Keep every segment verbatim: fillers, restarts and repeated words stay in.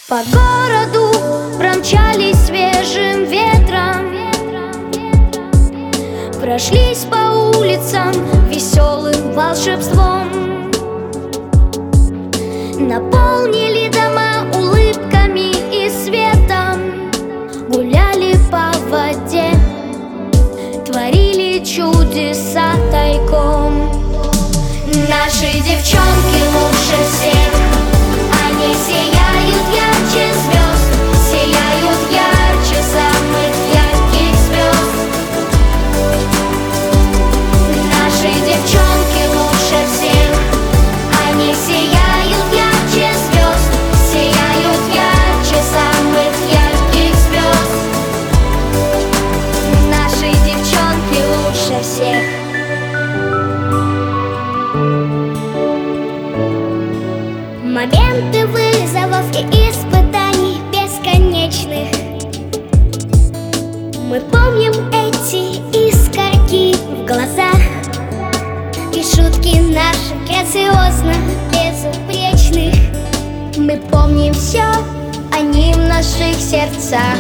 По городу промчались свежим ветром, прошлись по улицам веселым волшебством, наполнили дома улыбками и светом, гуляли по воде, творили чудеса тайком. Наши девчонки лучше всех, они сияют ярче звезд, сияют ярче самых ярких звезд. Наши девчонки лучше всех, они сияют ярче звезд, сияют ярче самых ярких звезд. Наши девчонки лучше всех. Моменты вызовов и испытаний бесконечных, мы помним эти искорки в глазах и шутки наши грациозно безупречных. Мы помним все, они в наших сердцах,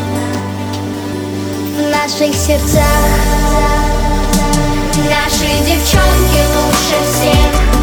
в наших сердцах. Наши девчонки лучше всех,